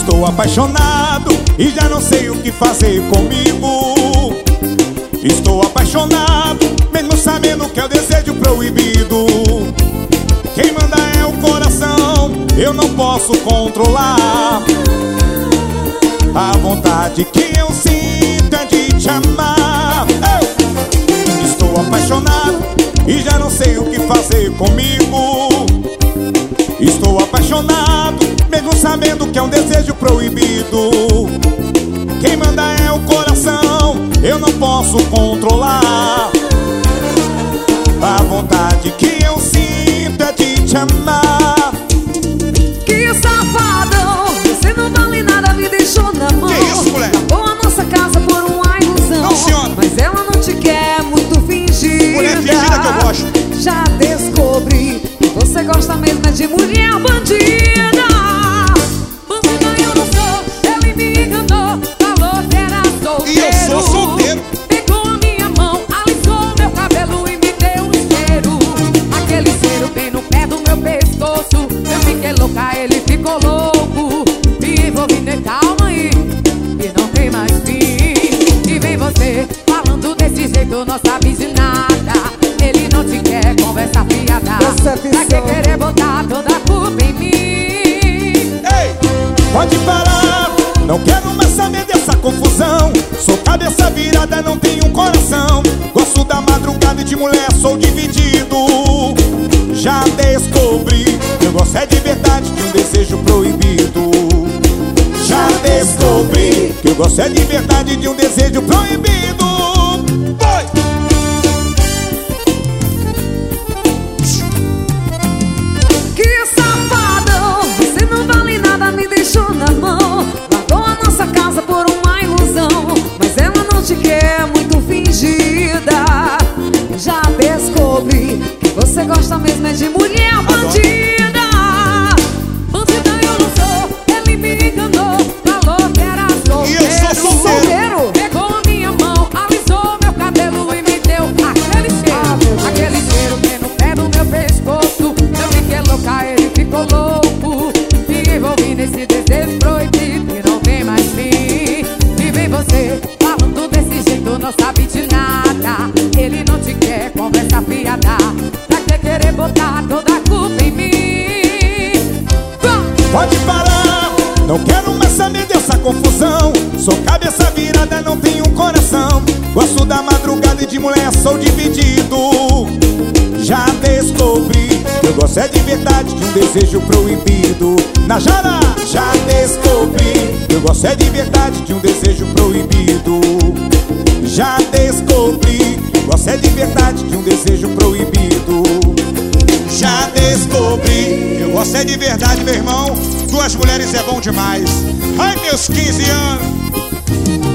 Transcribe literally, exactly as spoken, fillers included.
Estou apaixonado e já não sei o que fazer comigo. Estou apaixonado, mesmo sabendo que é o desejo proibido. Quem manda é o coração, eu não posso controlar. A vontade que eu sinto é de te amar. Eu estou apaixonado e já não sei o que fazer comigo. Estou apaixonado, mesmo sabendo que é um desejo proibido. Quem manda é o coração, eu não posso controlar. A vontade que eu sinto é de te amar. Que safadão, você não vale nada, me deixou na mão. Que isso, mulher? Acabou a nossa casa por uma ilusão. Não, senhora. Mas ela não te quer, muito fingida. Mulher fingida que eu gosto. Já descobri que você gosta mesmo é de mulher bandida. Bandida eu não sou, ele me enganou, falou que era solteiro. E eu sou solteiro. Pegou a minha mão, alisou meu cabelo e me deu um cheiro. Aquele cheiro bem no pé do meu pescoço. Eu fiquei louca, ele ficou louco. Me envolvi, né? Calma aí, e não tem mais fim. E vem você falando desse jeito, não sabe de nada. Ele não te quer, conversa fiada. Pra que querer botar toda a culpa em mim? Ei! Pode parar, não quero mais saber dessa confusão. Sou cabeça virada, não tenho um coração. Gosto da madrugada e de mulher sou dividido. Já descobri que eu gosto é de verdade, de um desejo proibido. Já descobri que eu gosto é de verdade, de um desejo proibido. Vai! Que safadão, você não vale nada, me deixou na mão. Largou a nossa casa por uma ilusão. Mas ela não te quer, muito fingida. Já descobri que você gosta mesmo é de mulher bandida. Bandida eu não sou, ele me enganou, falou que era solteiro. E eu sou solteiro. Pegou a minha mão, alisou meu cabelo e me deu aquele cheiro. Aquele cheiro bem no pé do meu pescoço. Eu fiquei louca, ele ficou louco. Me envolvi nesse desejo proibido e não tem mais fim. E vem você falando desse jeito, não sabe de nada. Ele não te quer, conversa fiada. Pra que querer botar toda a culpa em mim? Pode parar, não quero mais saber dessa confusão. Sou cabeça virada, não tenho um coração. Gosto da madrugada e de mulher sou dividido. Já descobri que eu gosto é de verdade, de um desejo proibido. Najara! Já descobri que eu gosto é de verdade, de um desejo proibido. Já descobri que eu gosto é de verdade, de um desejo proibido. Já descobri que eu gosto é de verdade, meu irmão. Duas mulheres é bom demais. Ai, meus quinze anos.